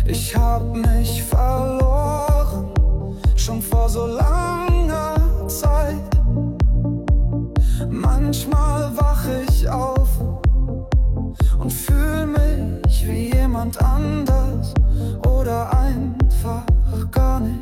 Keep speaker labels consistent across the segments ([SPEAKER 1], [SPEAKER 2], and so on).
[SPEAKER 1] Ich hab mich verloren, schon vor so langer Zeit. Manchmal wach ich auf und fühl mich wie jemand anders oder einfach gar nicht.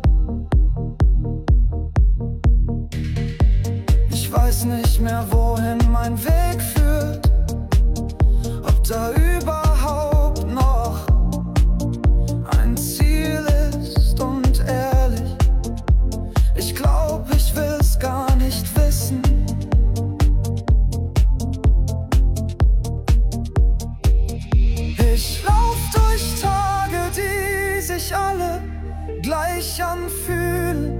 [SPEAKER 1] Ich weiß nicht mehr, wohin mein Weg führt, ob da überhaupt noch ein Ziel ist. Und ehrlich, ich glaub, ich will's gar nicht wissen. Ich lauf durch Tage, die sich alle gleich anfühlen,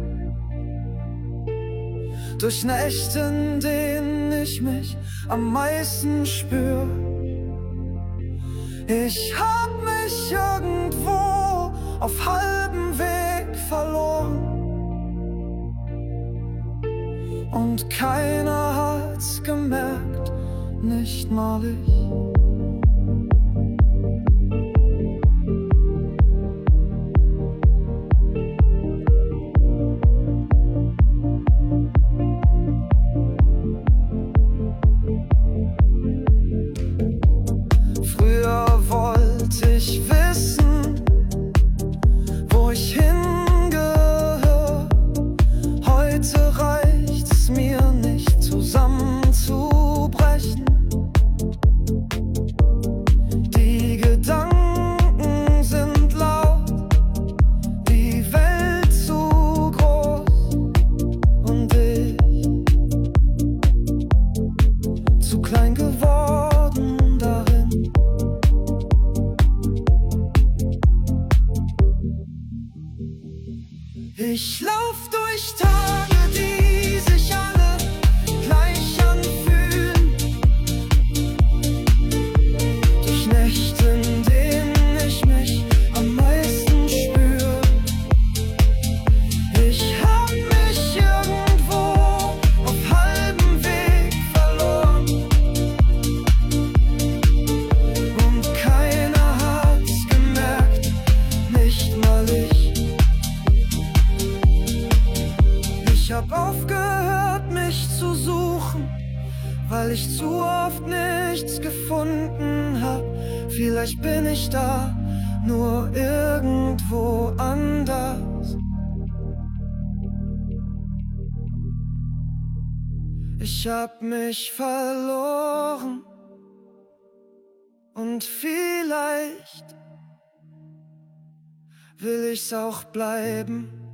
[SPEAKER 1] durch Nächte, in denen ich mich am meisten spür. Ich hab mich irgendwo auf halbem Weg verloren und keiner hat's gemerkt, nicht mal ich. Ich wissen, wo ich hingehör. Heute reicht's mir nicht, zusammenzubrechen. Die Gedanken sind laut, die Welt zu groß und ich zu klein geworden darin. Ich lauf durch Tage, die sich alle gleich anfühlen, durch Nächte, in denen ich mich am meisten spür. Ich hab mich irgendwo auf halbem Weg verloren und keiner hat's gemerkt, nicht mal ich. Ich hab aufgehört, mich zu suchen, weil ich zu oft nichts gefunden hab. Vielleicht bin ich da, nur irgendwo anders. Ich hab mich verloren und vielleicht will ich's auch bleiben.